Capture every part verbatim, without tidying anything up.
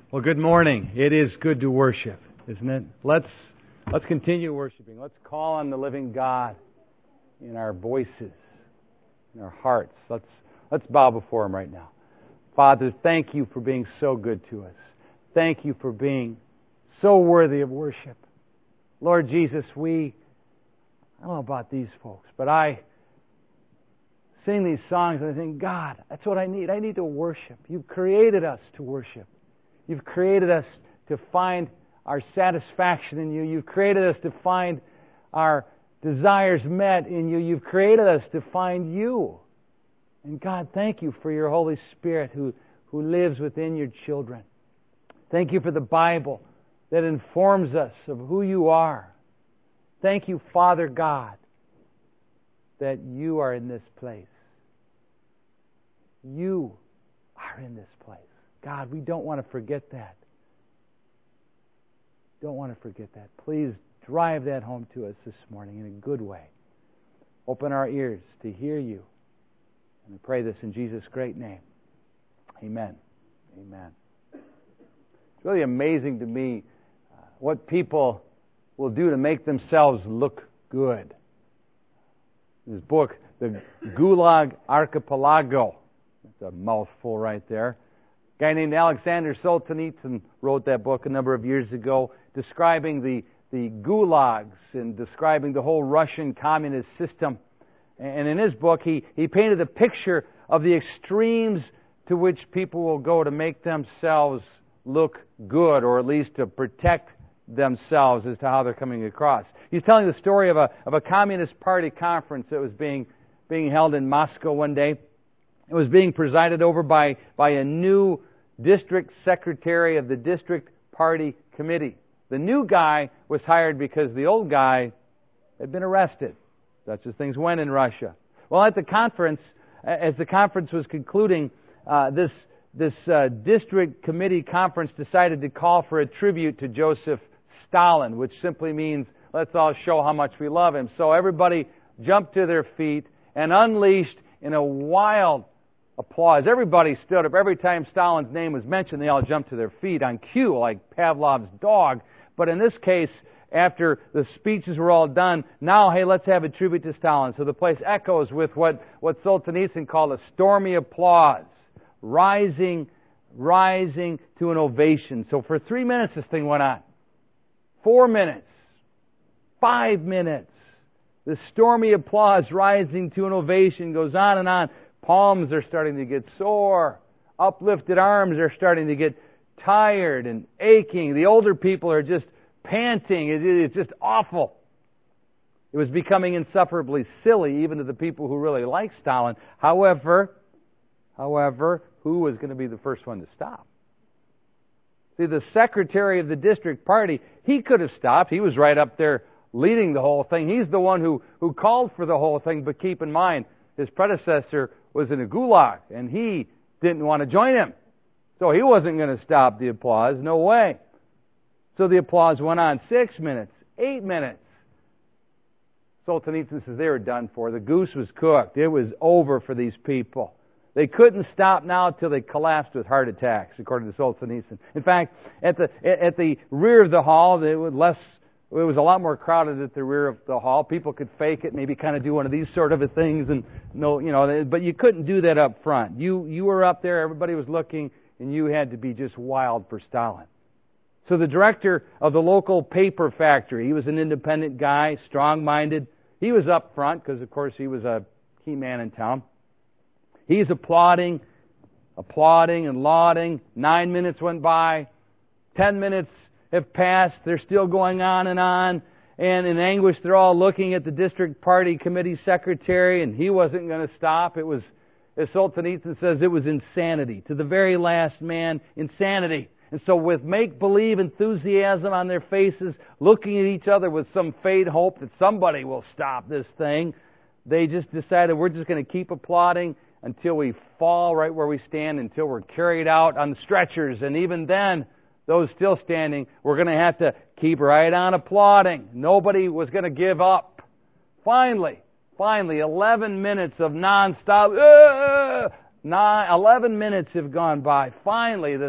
Well, good morning. It is good to worship, isn't it? Let's let's continue worshiping. Let's call on the living God in our voices, in our hearts. Let's let's bow before Him right now. Father, thank you for being so good to us. Thank you for being so worthy of worship. Lord Jesus, we, I don't know about these folks, but I sing these songs and I think, God, that's what I need. I need to worship. You've created us to worship. You've created us to find our satisfaction in you. You've created us to find our desires met in you. You've created us to find you. And God, thank you for your Holy Spirit who, who lives within your children. Thank you for the Bible that informs us of who you are. Thank you, Father God, that you are in this place. You are in this place. God, we don't want to forget that. Don't want to forget that. Please drive that home to us this morning in a good way. Open our ears to hear you. And we pray this in Jesus' great name. Amen. Amen. It's really amazing to me uh, what people will do to make themselves look good. This book, The Gulag Archipelago. That's a mouthful right there. A guy named Alexander Solzhenitsyn wrote that book a number of years ago, describing the, the gulags and describing the whole Russian communist system. And in his book, he, he painted a picture of the extremes to which people will go to make themselves look good, or at least to protect themselves as to how they're coming across. He's telling the story of a, of a Communist Party conference that was being, being held in Moscow one day. It was being presided over by, by a new district secretary of the district party committee. The new guy was hired because the old guy had been arrested. Such as things went in Russia. Well, at the conference, as the conference was concluding, uh, this this uh, district committee conference decided to call for a tribute to Joseph Stalin, which simply means let's all show how much we love him. So everybody jumped to their feet and unleashed in a wild applause. Everybody stood up. Every time Stalin's name was mentioned, they all jumped to their feet on cue, like Pavlov's dog. But in this case, after the speeches were all done, now, hey, let's have a tribute to Stalin. So the place echoes with what, what Solzhenitsyn called a stormy applause, rising, rising to an ovation. So for three minutes this thing went on. Four minutes. Five minutes. The stormy applause rising to an ovation goes on and on. Palms are starting to get sore. Uplifted arms are starting to get tired and aching. The older people are just panting. It, it, it's just awful. It was becoming insufferably silly, even to the people who really liked Stalin. However, however, who was going to be the first one to stop? See, the secretary of the district party, he could have stopped. He was right up there leading the whole thing. He's the one who, who called for the whole thing. But keep in mind, his predecessor was in a gulag, and he didn't want to join him. So he wasn't going to stop the applause. No way. So the applause went on six minutes, eight minutes. Solzhenitsyn says they were done for. The goose was cooked. It was over for these people. They couldn't stop now until they collapsed with heart attacks, according to Solzhenitsyn. In fact, at the at the rear of the hall, it was less. It was a lot more crowded at the rear of the hall. People could fake it, maybe kind of do one of these sort of things, and no, you know, but you couldn't do that up front. You you were up there, everybody was looking, and you had to be just wild for Stalin. So the director of the local paper factory, he was an independent guy, strong-minded. He was up front because, of course, he was a key man in town. He's applauding, applauding and lauding. Nine minutes went by. Ten minutes have passed. They're still going on and on. And in anguish, they're all looking at the district party committee secretary, and he wasn't going to stop. It was, as Solzhenitsyn says, it was insanity. To the very last man, insanity. And so with make-believe enthusiasm on their faces, looking at each other with some faint hope that somebody will stop this thing, they just decided we're just going to keep applauding until we fall right where we stand, until we're carried out on stretchers. And even then, those still standing, we're going to have to keep right on applauding. Nobody was going to give up. Finally, finally, eleven minutes of nonstop, uh, nine, eleven minutes have gone by. Finally, this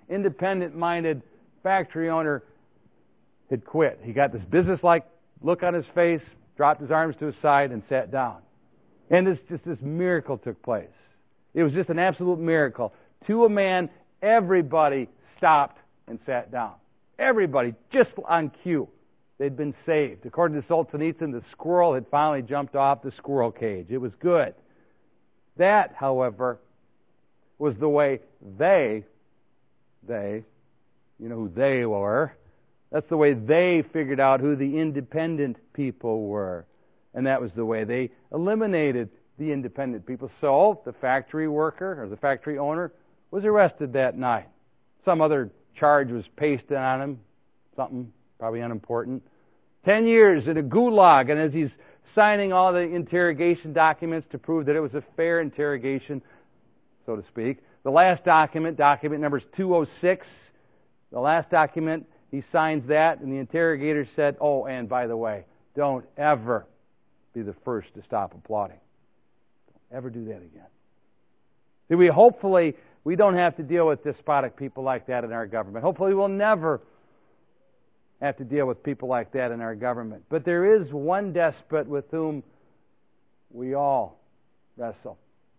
independent-minded factory owner had quit. He got this business-like look on his face, dropped his arms to his side, and sat down. And this just this miracle took place. It was just an absolute miracle. To a man, everybody stopped and sat down. Everybody, just on cue. They'd been saved. According to Solzhenitsyn, the squirrel had finally jumped off the squirrel cage. It was good. That, however, was the way they, they, you know who they were, that's the way they figured out who the independent people were. And that was the way they eliminated the independent people. So the factory worker or the factory owner was arrested that night. Some other charge was pasted on him, something probably unimportant. Ten years in a gulag, and as he's signing all the interrogation documents to prove that it was a fair interrogation, so to speak, the last document, document number two oh six, the last document, he signs that, and the interrogator said, oh, and by the way, don't ever be the first to stop applauding. Don't ever do that again. See, we hopefully we don't have to deal with despotic people like that in our government. Hopefully we'll never have to deal with people like that in our government. But there is one despot with whom we all wrestle.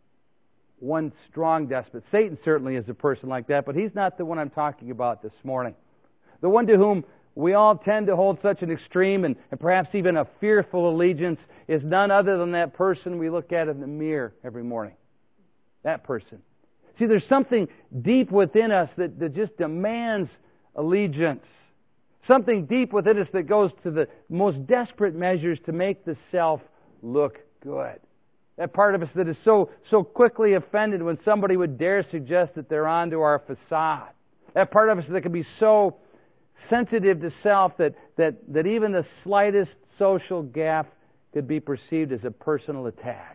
One strong despot. Satan certainly is a person like that, but he's not the one I'm talking about this morning. The one to whom we all tend to hold such an extreme and, and perhaps even a fearful allegiance is none other than that person we look at in the mirror every morning. That person. See, there's something deep within us that, that just demands allegiance. Something deep within us that goes to the most desperate measures to make the self look good. That part of us that is so, so quickly offended when somebody would dare suggest that they're onto our facade. That part of us that can be so sensitive to self that, that, that even the slightest social gaffe could be perceived as a personal attack.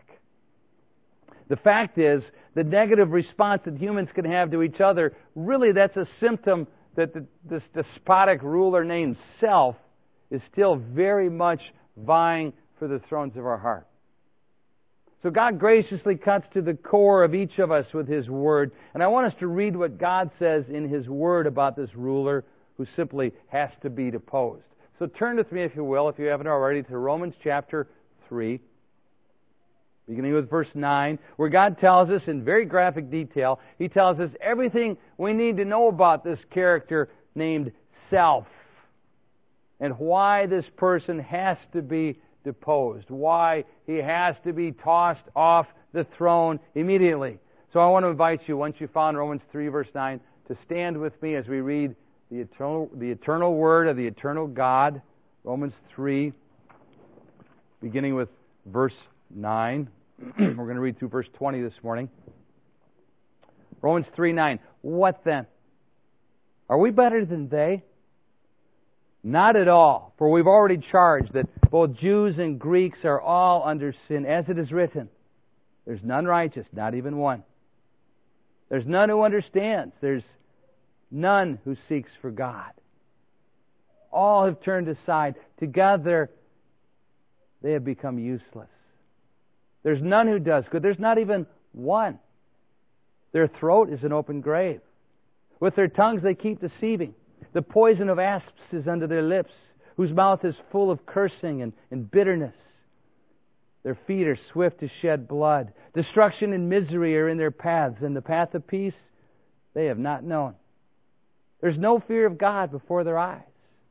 The fact is, the negative response that humans can have to each other, really that's a symptom that the, this despotic ruler named self is still very much vying for the thrones of our heart. So God graciously cuts to the core of each of us with His Word. And I want us to read what God says in His Word about this ruler who simply has to be deposed. So turn with me, if you will, if you haven't already, to Romans chapter three, beginning with verse nine, where God tells us in very graphic detail, He tells us everything we need to know about this character named self and why this person has to be deposed, why he has to be tossed off the throne immediately. So I want to invite you, once you found Romans three, verse nine, to stand with me as we read the eternal, the eternal Word of the eternal God, Romans three, beginning with verse nine. We're going to read through verse twenty this morning. Romans three nine. What then? Are we better than they? Not at all, for we've already charged that both Jews and Greeks are all under sin, as it is written. There's none righteous, not even one. There's none who understands. There's none who seeks for God. All have turned aside. Together they have become useless. There's none who does good. There's not even one. Their throat is an open grave. With their tongues they keep deceiving. The poison of asps is under their lips, whose mouth is full of cursing and, and bitterness. Their feet are swift to shed blood. Destruction and misery are in their paths, and the path of peace they have not known. There's no fear of God before their eyes.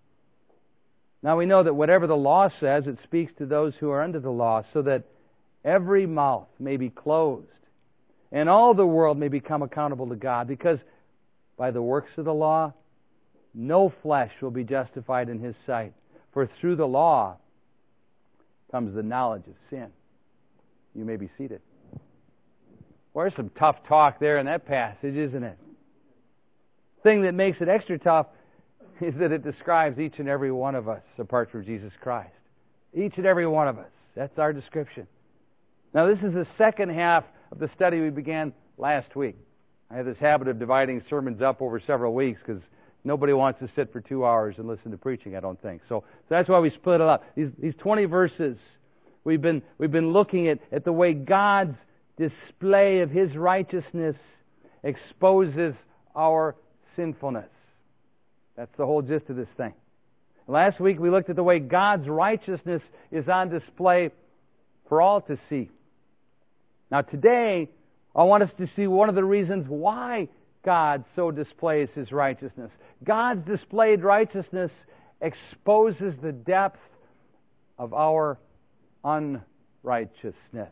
Now we know that whatever the law says, it speaks to those who are under the law, so that every mouth may be closed, and all the world may become accountable to God, because by the works of the law, no flesh will be justified in His sight. For through the law comes the knowledge of sin. You may be seated. Well, there's some tough talk there in that passage, isn't it? The thing that makes it extra tough is that it describes each and every one of us apart from Jesus Christ. Each and every one of us. That's our description. Now, this is the second half of the study we began last week. I have this habit of dividing sermons up over several weeks because nobody wants to sit for two hours and listen to preaching, I don't think. So, so that's why we split it up. These, these twenty verses, we've been, we've been looking at, at the way God's display of His righteousness exposes our sinfulness. That's the whole gist of this thing. Last week we looked at the way God's righteousness is on display for all to see. Now today, I want us to see one of the reasons why God so displays His righteousness. God's displayed righteousness exposes the depth of our unrighteousness.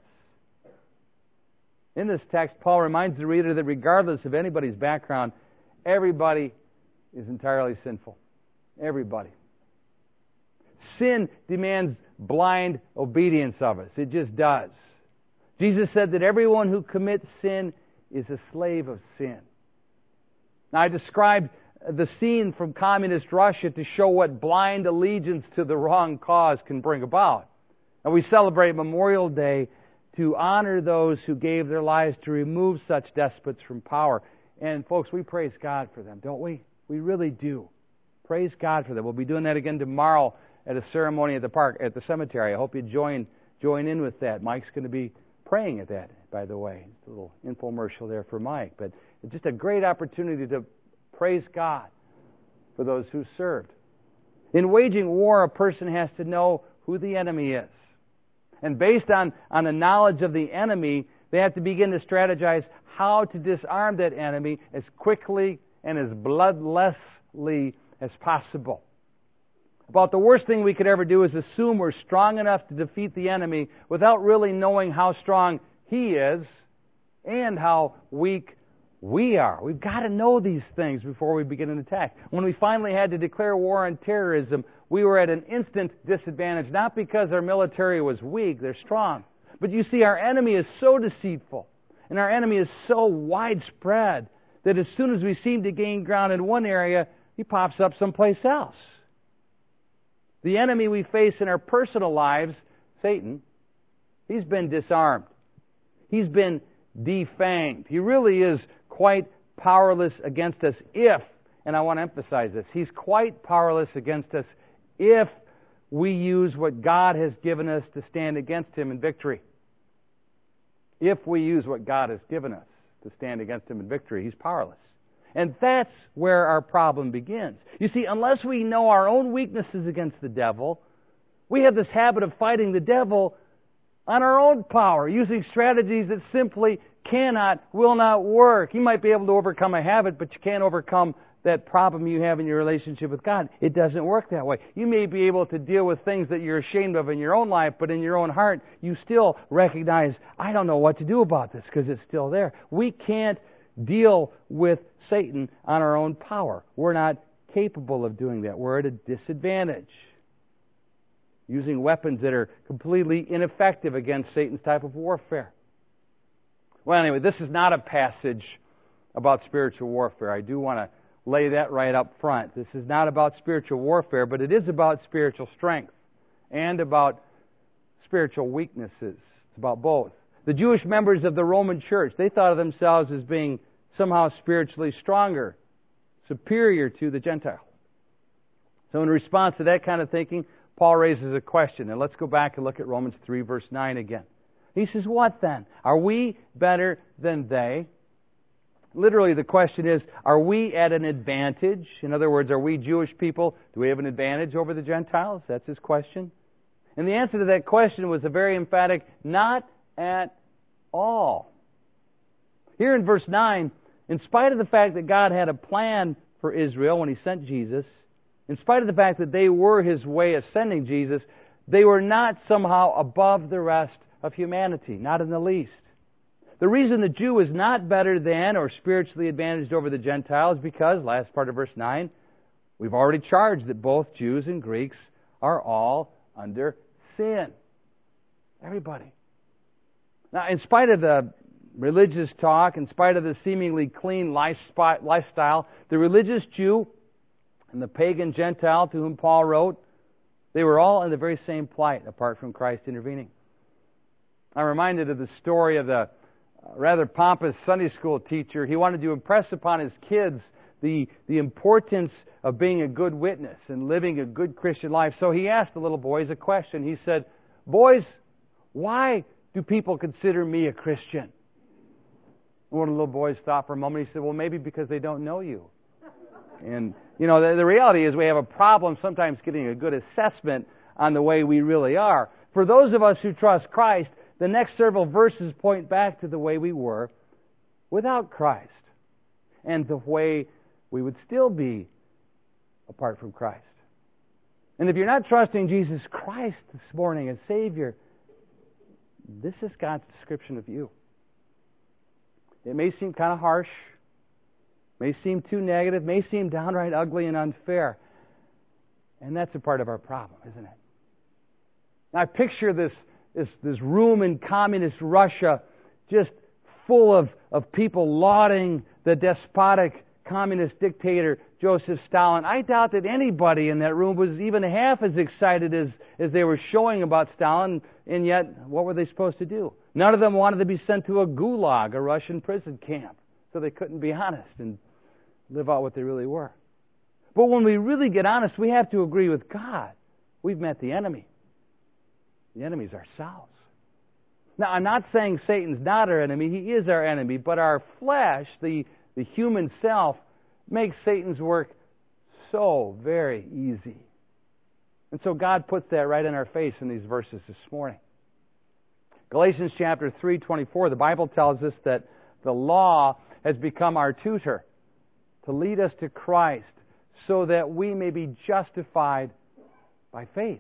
In this text, Paul reminds the reader that regardless of anybody's background, everybody is entirely sinful. Everybody. Sin demands blind obedience of us. It just does. Jesus said that everyone who commits sin is a slave of sin. Now, I described the scene from communist Russia to show what blind allegiance to the wrong cause can bring about. And we celebrate Memorial Day to honor those who gave their lives to remove such despots from power. And folks, we praise God for them, don't we? We really do. Praise God for them. We'll be doing that again tomorrow at a ceremony at the park, at the cemetery. I hope you join join in with that. Mike's going to be praying at that, by the way. It's a little infomercial there for Mike. But it's just a great opportunity to praise God for those who served. In waging war, a person has to know who the enemy is. And based on, on a knowledge of the enemy, they have to begin to strategize how to disarm that enemy as quickly and as bloodlessly as possible. About the worst thing we could ever do is assume we're strong enough to defeat the enemy without really knowing how strong he is and how weak we are. We've got to know these things before we begin an attack. When we finally had to declare war on terrorism, we were at an instant disadvantage, not because our military was weak, they're strong. But you see, our enemy is so deceitful, and our enemy is so widespread, that as soon as we seem to gain ground in one area, he pops up someplace else. The enemy we face in our personal lives, Satan, he's been disarmed. He's been defanged. He really is quite powerless against us if, and I want to emphasize this, he's quite powerless against us if we use what God has given us to stand against him in victory. If we use what God has given us to stand against him in victory, he's powerless. And that's where our problem begins. You see, unless we know our own weaknesses against the devil, we have this habit of fighting the devil on our own power, using strategies that simply cannot, will not work. You might be able to overcome a habit, but you can't overcome that problem you have in your relationship with God. It doesn't work that way. You may be able to deal with things that you're ashamed of in your own life, but in your own heart, you still recognize, I don't know what to do about this because it's still there. We can't deal with Satan on our own power. We're not capable of doing that. We're at a disadvantage, using weapons that are completely ineffective against Satan's type of warfare. Well, anyway, this is not a passage about spiritual warfare. I do want to lay that right up front. This is not about spiritual warfare, but it is about spiritual strength and about spiritual weaknesses. It's about both. The Jewish members of the Roman church, they thought of themselves as being somehow spiritually stronger, superior to the Gentiles. So in response to that kind of thinking, Paul raises a question. And let's go back and look at Romans three, verse nine again. He says, what then? Are we better than they? Literally, the question is, are we at an advantage? In other words, are we Jewish people? Do we have an advantage over the Gentiles? That's his question. And the answer to that question was a very emphatic, not at all. Here in verse nine, in spite of the fact that God had a plan for Israel when He sent Jesus, in spite of the fact that they were His way of sending Jesus, they were not somehow above the rest of humanity, not in the least. The reason the Jew is not better than or spiritually advantaged over the Gentile is because, last part of verse nine, we've already charged that both Jews and Greeks are all under sin. Everybody. Now, in spite of the religious talk, in spite of the seemingly clean lifestyle, the religious Jew and the pagan Gentile to whom Paul wrote, they were all in the very same plight apart from Christ intervening. I'm reminded of the story of the rather pompous Sunday school teacher. He wanted to impress upon his kids the, the importance of being a good witness and living a good Christian life. So he asked the little boys a question. He said, boys, why do people consider me a Christian? And one of the little boys thought for a moment. He said, well, maybe because they don't know you. And, you know, the, the reality is we have a problem sometimes getting a good assessment on the way we really are. For those of us who trust Christ, the next several verses point back to the way we were without Christ and the way we would still be apart from Christ. And if you're not trusting Jesus Christ this morning as Savior, this is God's description of you. It may seem kind of harsh, may seem too negative, may seem downright ugly and unfair. And that's a part of our problem, isn't it? Now, I picture this, this, this room in communist Russia just full of, of people lauding the despotic communist dictator Joseph Stalin. I doubt that anybody in that room was even half as excited as, as they were showing about Stalin, and yet, what were they supposed to do? None of them wanted to be sent to a gulag, a Russian prison camp, so they couldn't be honest and live out what they really were. But when we really get honest, we have to agree with God. We've met the enemy. The enemy is ourselves. Now, I'm not saying Satan's not our enemy. He is our enemy. But our flesh, the, the human self, makes Satan's work so very easy. And so God puts that right in our face in these verses this morning. Galatians chapter three twenty-four, the Bible tells us that the law has become our tutor to lead us to Christ so that we may be justified by faith.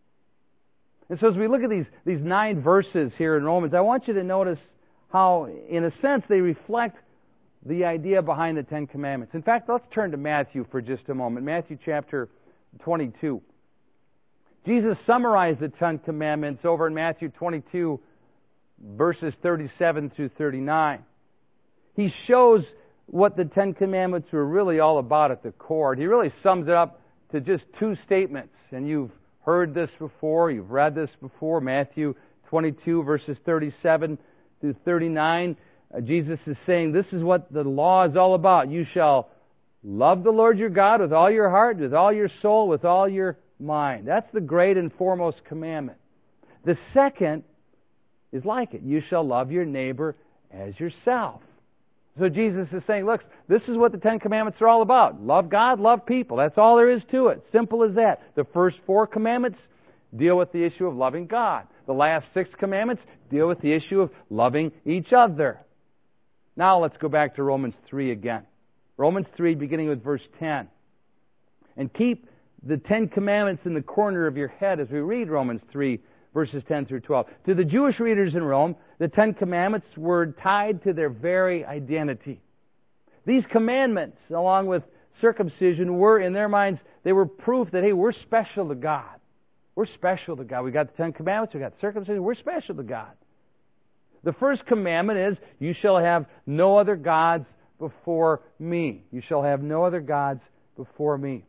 And so as we look at these, these nine verses here in Romans, I want you to notice how, in a sense, they reflect the idea behind the Ten Commandments. In fact, let's turn to Matthew for just a moment. Matthew chapter twenty-two. Jesus summarized the Ten Commandments over in Matthew twenty-two, verses thirty-seven through thirty-nine. He shows what the Ten Commandments were really all about at the core. And he really sums it up to just two statements. And you've heard this before, you've read this before. Matthew twenty-two, verses thirty-seven through thirty-nine. Uh, Jesus is saying this is what the law is all about. You shall love the Lord your God with all your heart, with all your soul, with all your mind. That's the great and foremost commandment. The second is like it. You shall love your neighbor as yourself. So Jesus is saying, look, this is what the Ten Commandments are all about. Love God, love people. That's all there is to it. Simple as that. The first four commandments deal with the issue of loving God. The last six commandments deal with the issue of loving each other. Now let's go back to Romans three again. Romans three, beginning with verse ten. And keep the Ten Commandments in the corner of your head as we read Romans three, verses ten through twelve. To the Jewish readers in Rome, the Ten Commandments were tied to their very identity. These commandments, along with circumcision, were, in their minds, they were proof that, hey, we're special to God. We're special to God. We got the Ten Commandments, we got circumcision, we're special to God. The first commandment is, you shall have no other gods before me. You shall have no other gods before me.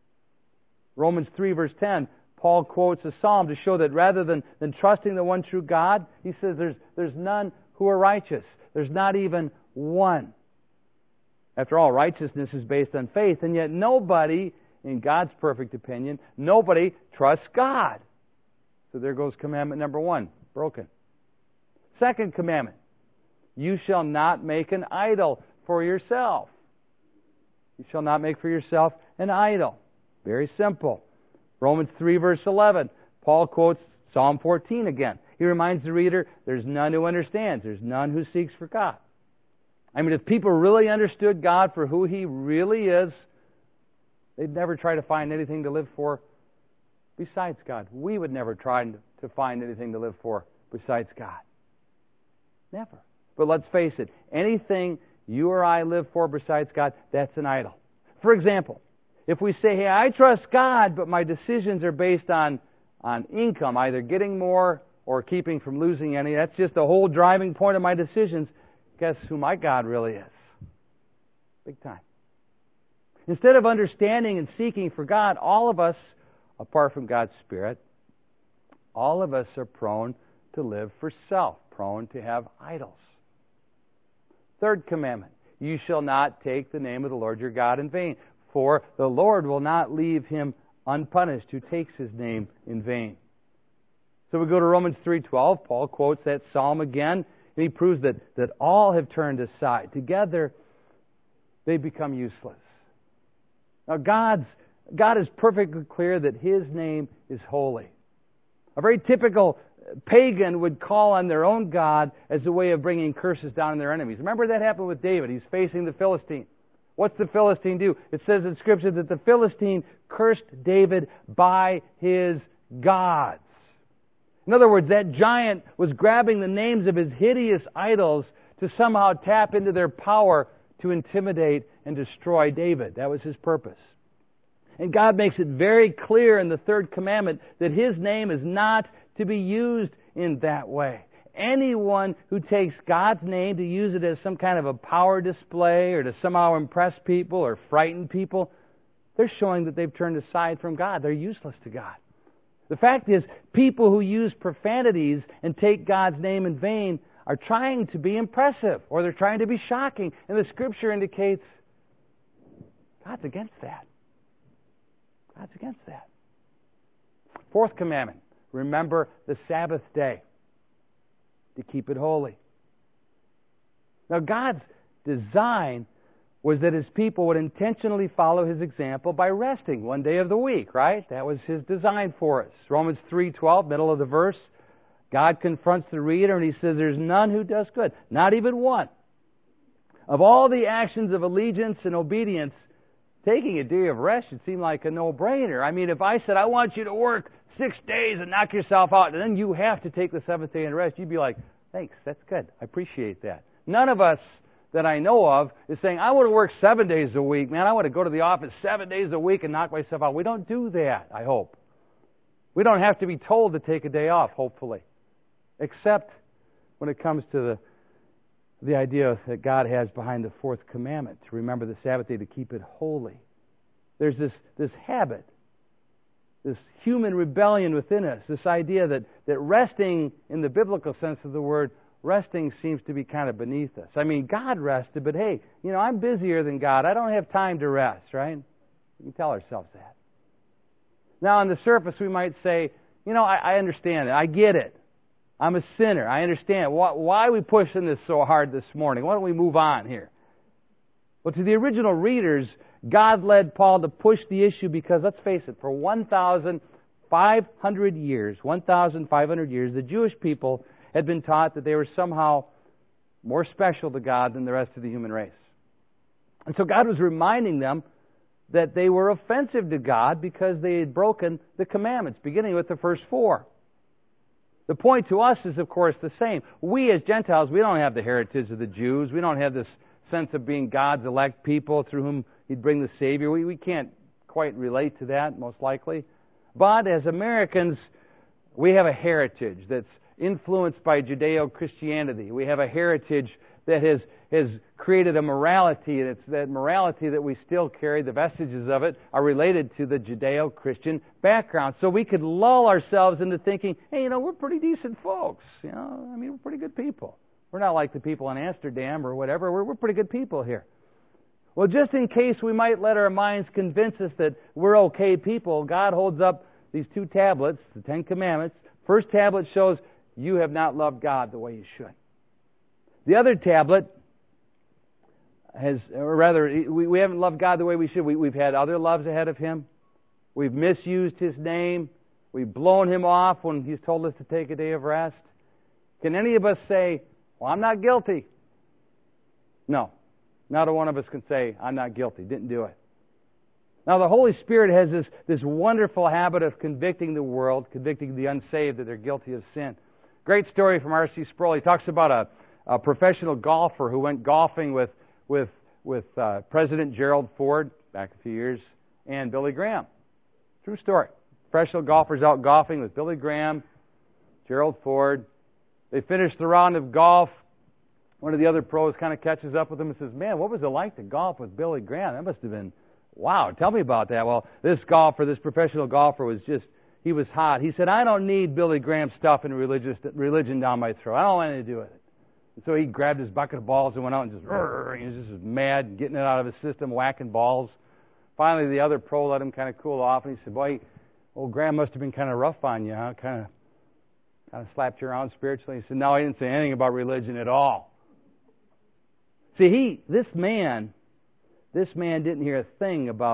Romans three, verse ten, Paul quotes a psalm to show that rather than, than trusting the one true God, he says there's, there's none who are righteous. There's not even one. After all, righteousness is based on faith, and yet nobody, in God's perfect opinion, nobody trusts God. So there goes commandment number one, broken. Second commandment, you shall not make an idol for yourself. You shall not make for yourself an idol. Very simple. Romans three, verse eleven. Paul quotes Psalm fourteen again. He reminds the reader, there's none who understands. There's none who seeks for God. I mean, if people really understood God for who He really is, they'd never try to find anything to live for besides God. We would never try to find anything to live for besides God. Never. But let's face it, anything you or I live for besides God, that's an idol. For example, if we say, hey, I trust God, but my decisions are based on, on income, either getting more or keeping from losing any, that's just the whole driving point of my decisions, guess who my God really is? Big time. Instead of understanding and seeking for God, all of us, apart from God's Spirit, all of us are prone to live for self, prone to have idols. Third commandment, you shall not take the name of the Lord your God in vain, for the Lord will not leave him unpunished who takes his name in vain. So we go to Romans three twelve. Paul quotes that psalm again, and he proves that, that all have turned aside. Together, they become useless. Now, God's, God is perfectly clear that His name is holy. A very typical pagan would call on their own God as a way of bringing curses down on their enemies. Remember that happened with David. He's facing the Philistine. What's the Philistine do? It says in Scripture that the Philistine cursed David by his gods. In other words, that giant was grabbing the names of his hideous idols to somehow tap into their power to intimidate and destroy David. That was his purpose. And God makes it very clear in the third commandment that His name is not to be used in that way. Anyone who takes God's name to use it as some kind of a power display or to somehow impress people or frighten people, they're showing that they've turned aside from God. They're useless to God. The fact is, people who use profanities and take God's name in vain are trying to be impressive, or they're trying to be shocking. And the Scripture indicates God's against that. God's against that. Fourth commandment, remember the Sabbath day to keep it holy. Now, God's design was that His people would intentionally follow His example by resting one day of the week, right? That was His design for us. Romans three twelve, middle of the verse, God confronts the reader and He says, there's none who does good, not even one. Of all the actions of allegiance and obedience, taking a day of rest should seem like a no-brainer. I mean, if I said, I want you to work six days and knock yourself out, and then you have to take the seventh day and rest, you'd be like, thanks, that's good. I appreciate that. None of us that I know of is saying, I want to work seven days a week. Man, I want to go to the office seven days a week and knock myself out. We don't do that, I hope. We don't have to be told to take a day off, hopefully. Except when it comes to the the idea that God has behind the fourth commandment, to remember the Sabbath day, to keep it holy. There's this, this habit, this human rebellion within us, this idea that, that resting in the biblical sense of the word, resting seems to be kind of beneath us. I mean, God rested, but hey, you know, I'm busier than God. I don't have time to rest, right? We can tell ourselves that. Now, on the surface, we might say, you know, I, I understand it. I get it. I'm a sinner. I understand. Why, why are we pushing this so hard this morning? Why don't we move on here? Well, to the original readers, God led Paul to push the issue because, let's face it, for one thousand five hundred years, one thousand five hundred years, the Jewish people had been taught that they were somehow more special to God than the rest of the human race. And so God was reminding them that they were offensive to God because they had broken the commandments, beginning with the first four. The point to us is, of course, the same. We as Gentiles, we don't have the heritage of the Jews. We don't have this sense of being God's elect people through whom He'd bring the Savior. We, we can't quite relate to that, most likely. But as Americans, we have a heritage that's influenced by Judeo-Christianity. We have a heritage that has, has created a morality, and it's that morality that we still carry, the vestiges of it, are related to the Judeo-Christian background. So we could lull ourselves into thinking, hey, you know, we're pretty decent folks. You know, I mean, we're pretty good people. We're not like the people in Amsterdam or whatever. We're, we're pretty good people here. Well, just in case we might let our minds convince us that we're okay people, God holds up these two tablets, the Ten Commandments. First tablet shows you have not loved God the way you should. The other tablet has, or rather, we, we haven't loved God the way we should. We, we've had other loves ahead of Him. We've misused His name. We've blown Him off when He's told us to take a day of rest. Can any of us say, well, I'm not guilty? No. Not a one of us can say, I'm not guilty. Didn't do it. Now, the Holy Spirit has this, this wonderful habit of convicting the world, convicting the unsaved that they're guilty of sin. Great story from R C Sproul. He talks about a A professional golfer who went golfing with with with uh, President Gerald Ford back a few years and Billy Graham. True story. Professional golfers out golfing with Billy Graham, Gerald Ford. They finished the round of golf. One of the other pros kind of catches up with them and says, "Man, what was it like to golf with Billy Graham? That must have been wow. Tell me about that." Well, this golfer, this professional golfer, was just he was hot. He said, "I don't need Billy Graham stuff and religious religion down my throat. I don't want anything to do with it." And so he grabbed his bucket of balls and went out and just, he was just mad, getting it out of his system, whacking balls. Finally, the other pro let him kind of cool off, and he said, "Boy, old Graham must have been kind of rough on you, huh? Kind of, kind of slapped you around spiritually." He said, "No, he didn't say anything about religion at all." See, he, this man, this man didn't hear a thing about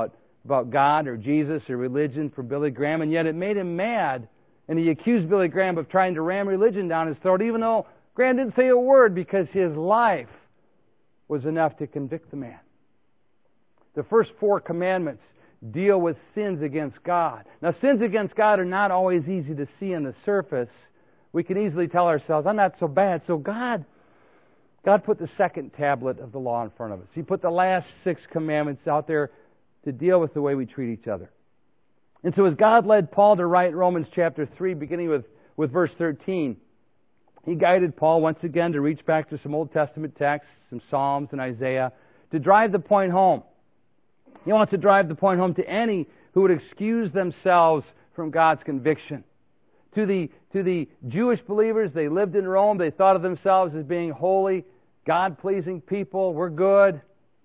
about God or Jesus or religion for Billy Graham, and yet it made him mad. And he accused Billy Graham of trying to ram religion down his throat, even though Graham didn't say a word, because his life was enough to convict the man. The first four commandments deal with sins against God. Now, sins against God are not always easy to see on the surface. We can easily tell ourselves, I'm not so bad. So God, God put the second tablet of the law in front of us. He put the last six commandments out there to deal with the way we treat each other. And so as God led Paul to write Romans chapter three, beginning with, with verse thirteen, He guided Paul once again to reach back to some Old Testament texts, some Psalms and Isaiah, to drive the point home. He wants to drive the point home to any who would excuse themselves from God's conviction. To the, to the Jewish believers, they lived in Rome. They thought of themselves as being holy, God-pleasing people. We're good.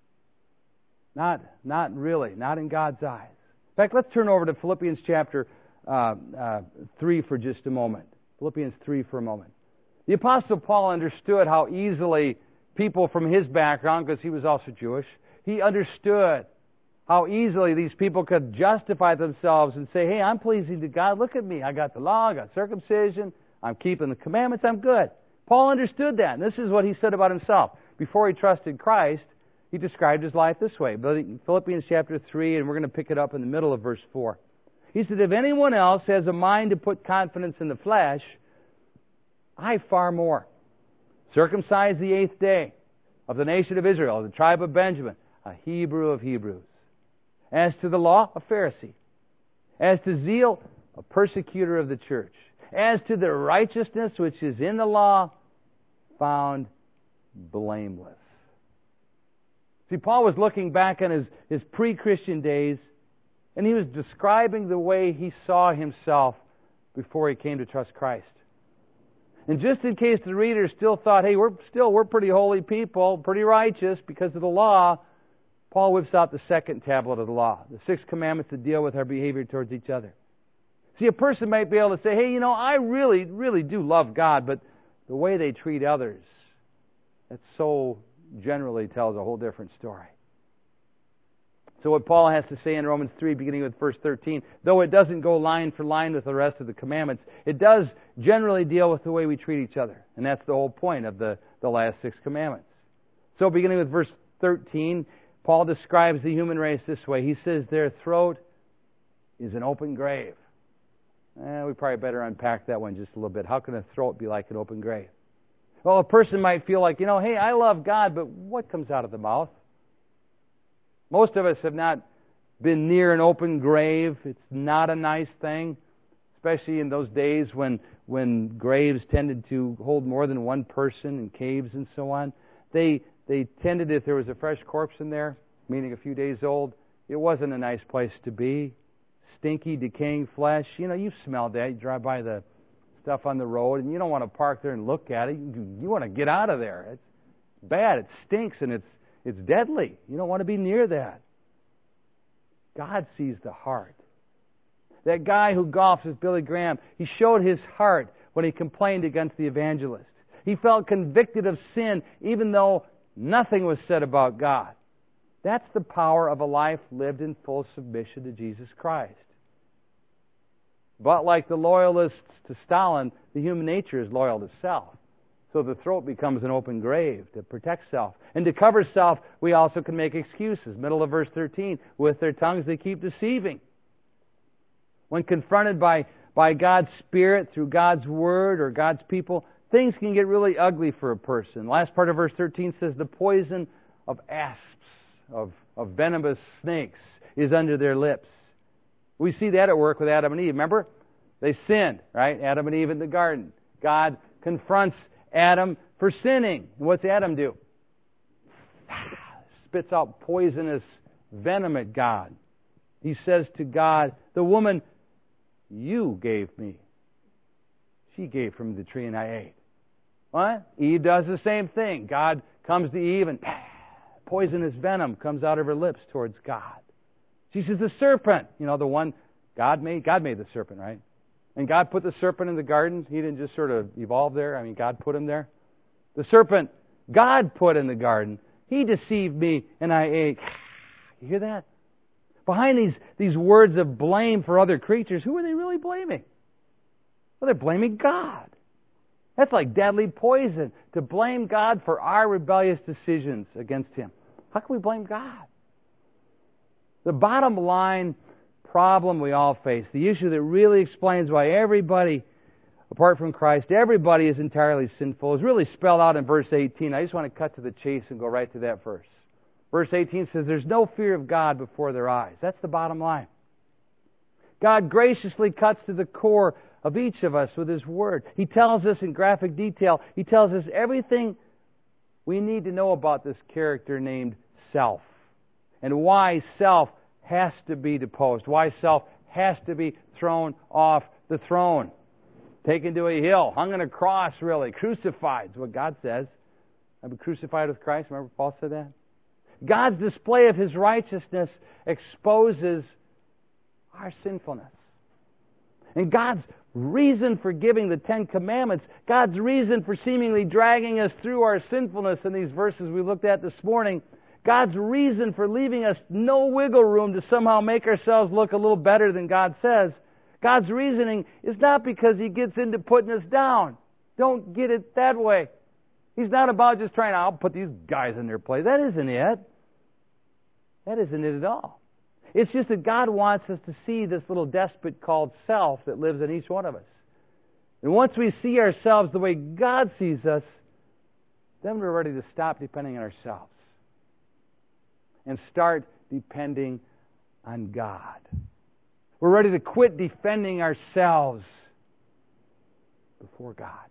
Not, not really. Not in God's eyes. In fact, let's turn over to Philippians chapter uh, uh, three for just a moment. Philippians three for a moment. The Apostle Paul understood how easily people from his background, because he was also Jewish, he understood how easily these people could justify themselves and say, hey, I'm pleasing to God. Look at me. I got the law. I got circumcision. I'm keeping the commandments. I'm good. Paul understood that. And this is what he said about himself. Before he trusted Christ, he described his life this way. Philippians chapter three, and we're going to pick it up in the middle of verse four. He said, if anyone else has a mind to put confidence in the flesh, I far more. Circumcised the eighth day, of the nation of Israel, of the tribe of Benjamin, a Hebrew of Hebrews. As to the law, a Pharisee. As to zeal, a persecutor of the church. As to the righteousness which is in the law, found blameless. See, Paul was looking back on his, his pre-Christian days, and he was describing the way he saw himself before he came to trust Christ. And just in case the reader still thought, hey, we're still, we're pretty holy people, pretty righteous because of the law, Paul whips out the second tablet of the law, the six commandments that deal with our behavior towards each other. See, a person might be able to say, hey, you know, I really, really do love God, but the way they treat others, that so generally tells a whole different story. So what Paul has to say in Romans three, beginning with verse thirteen, though it doesn't go line for line with the rest of the commandments, it does generally deal with the way we treat each other. And that's the whole point of the, the last six commandments. So beginning with verse thirteen, Paul describes the human race this way. He says their throat is an open grave. Eh, we probably better unpack that one just a little bit. How can a throat be like an open grave? Well, a person might feel like, you know, hey, I love God, but what comes out of the mouth? Most of us have not been near an open grave. It's not a nice thing, especially in those days when when graves tended to hold more than one person in caves and so on. They they tended, if there was a fresh corpse in there, meaning a few days old, it wasn't a nice place to be. Stinky, decaying flesh. You know, you've smelled that. You drive by the stuff on the road, and you don't want to park there and look at it. You, you want to get out of there. It's bad. It stinks, and it's it's deadly. You don't want to be near that. God sees the heart. That guy who golfs with Billy Graham, he showed his heart when he complained against the evangelist. He felt convicted of sin even though nothing was said about God. That's the power of a life lived in full submission to Jesus Christ. But like the loyalists to Stalin, the human nature is loyal to self. So the throat becomes an open grave to protect self. And to cover self, we also can make excuses. Middle of verse thirteen, with their tongues they keep deceiving. When confronted by, by God's Spirit through God's Word or God's people, things can get really ugly for a person. Last part of verse thirteen says, the poison of asps, of, of venomous snakes, is under their lips. We see that at work with Adam and Eve. Remember? They sinned, right? Adam and Eve in the garden. God confronts Adam for sinning. What's Adam do? Spits out poisonous venom at God. He says to God, the woman you gave me, she gave from the tree and I ate. What? Eve does the same thing. God comes to Eve and poisonous venom comes out of her lips towards God. She says, the serpent, you know, the one God made, God made the serpent, right? And God put the serpent in the garden. He didn't just sort of evolve there. I mean, God put him there. The serpent God put in the garden. He deceived me and I ate. You hear that? Behind these, these words of blame for other creatures, who are they really blaming? Well, they're blaming God. That's like deadly poison, to blame God for our rebellious decisions against Him. How can we blame God? The bottom line problem we all face, the issue that really explains why everybody, apart from Christ, everybody is entirely sinful, is really spelled out in verse eighteen. I just want to cut to the chase and go right to that verse. Verse eighteen says, there's no fear of God before their eyes. That's the bottom line. God graciously cuts to the core of each of us with His Word. He tells us in graphic detail, He tells us everything we need to know about this character named self, and why self has to be deposed, why self has to be thrown off the throne, taken to a hill, hung on a cross, really, crucified, is what God says. I've been crucified with Christ. Remember Paul said that? God's display of His righteousness exposes our sinfulness. And God's reason for giving the Ten Commandments, God's reason for seemingly dragging us through our sinfulness in these verses we looked at this morning, God's reason for leaving us no wiggle room to somehow make ourselves look a little better than God says, God's reasoning is not because He gets into putting us down. Don't get it that way. He's not about just trying to, I'll put these guys in their place. That isn't it. That isn't it at all. It's just that God wants us to see this little despot called self that lives in each one of us. And once we see ourselves the way God sees us, then we're ready to stop depending on ourselves and start depending on God. We're ready to quit defending ourselves before God.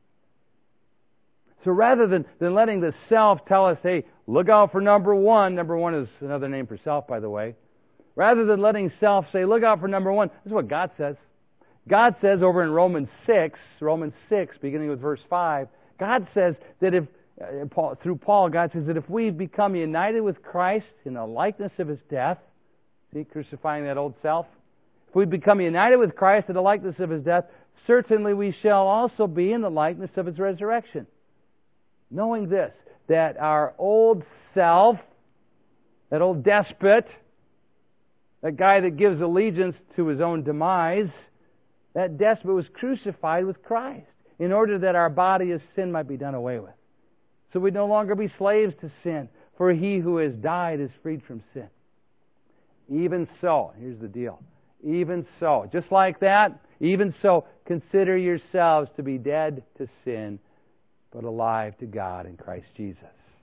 So rather than, than letting the self tell us, hey, look out for number one. Number one is another name for self, by the way. Rather than letting self say, look out for number one, this is what God says. God says over in Romans six, Romans six, beginning with verse five, God says that if, uh, Paul, through Paul, God says that if we become united with Christ in the likeness of His death, see, crucifying that old self, if we become united with Christ in the likeness of His death, certainly we shall also be in the likeness of His resurrection. Knowing this, that our old self, that old despot, that guy that gives allegiance to his own demise, that despot was crucified with Christ in order that our body of sin might be done away with. So we no longer be slaves to sin, for He who has died is freed from sin. Even so, here's the deal. Even so, just like that, even so, consider yourselves to be dead to sin, but alive to God in Christ Jesus.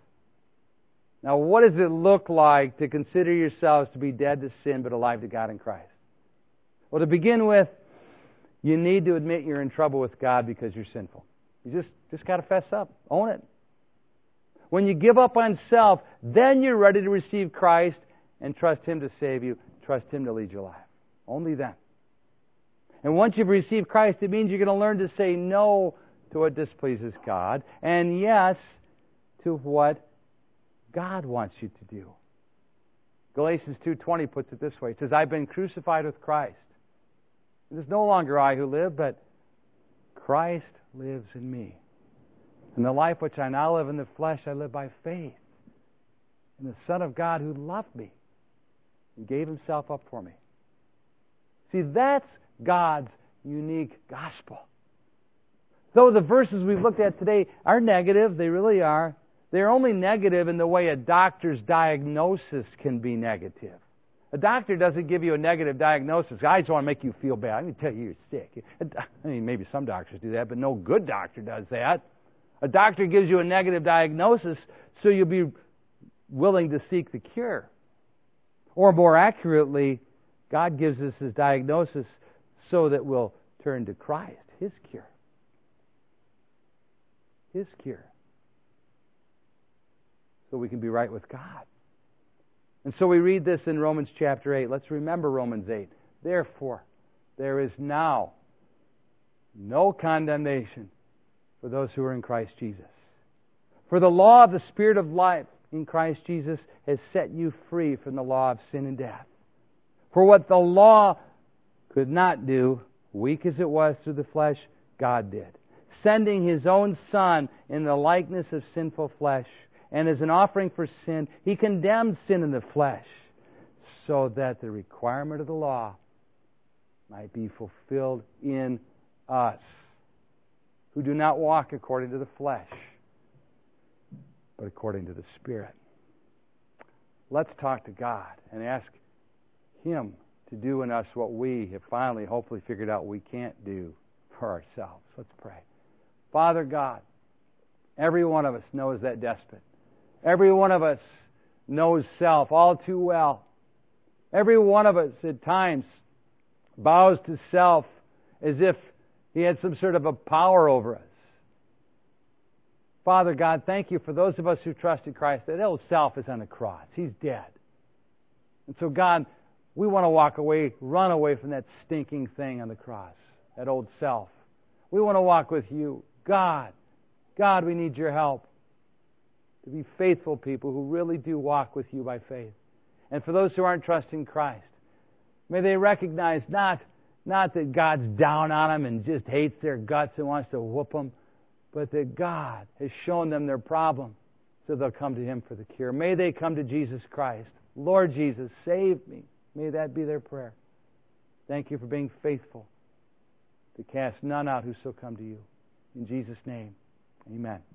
Now, what does it look like to consider yourselves to be dead to sin, but alive to God in Christ? Well, to begin with, you need to admit you're in trouble with God because you're sinful. You just, just got to fess up. Own it. When you give up on self, then you're ready to receive Christ and trust Him to save you, trust Him to lead your life. Only then. And once you've received Christ, it means you're going to learn to say no to what displeases God, and yes to what God wants you to do. Galatians two twenty puts it this way. It says, I've been crucified with Christ. It is no longer I who live, but Christ lives in me. And the life which I now live in the flesh, I live by faith in the Son of God who loved me and gave Himself up for me. See, that's God's unique gospel. Though the verses we've looked at today are negative, they really are, they're only negative in the way a doctor's diagnosis can be negative. A doctor doesn't give you a negative diagnosis. I just want to make you feel bad. I'm going to tell you you're sick. I mean, maybe some doctors do that, but no good doctor does that. A doctor gives you a negative diagnosis so you'll be willing to seek the cure. Or more accurately, God gives us His diagnosis so that we'll turn to Christ, His cure. His cure. So we can be right with God. And so we read this in Romans chapter eight. Let's remember Romans eight. Therefore, there is now no condemnation for those who are in Christ Jesus. For the law of the Spirit of life in Christ Jesus has set you free from the law of sin and death. For what the law could not do, weak as it was through the flesh, God did, sending His own Son in the likeness of sinful flesh, and as an offering for sin, He condemned sin in the flesh, so that the requirement of the law might be fulfilled in us, who do not walk according to the flesh, but according to the Spirit. Let's talk to God and ask Him to do in us what we have finally, hopefully, figured out we can't do for ourselves. Let's pray. Father God, every one of us knows that despot. Every one of us knows self all too well. Every one of us at times bows to self as if he had some sort of a power over us. Father God, thank you for those of us who trust in Christ. That old self is on the cross. He's dead. And so, God, we want to walk away, run away from that stinking thing on the cross, that old self. We want to walk with you. God, God, we need your help to be faithful people who really do walk with you by faith. And for those who aren't trusting Christ, may they recognize not, not that God's down on them and just hates their guts and wants to whoop them, but that God has shown them their problem so they'll come to Him for the cure. May they come to Jesus Christ. Lord Jesus, save me. May that be their prayer. Thank you for being faithful to cast none out who so come to you. In Jesus' name, amen.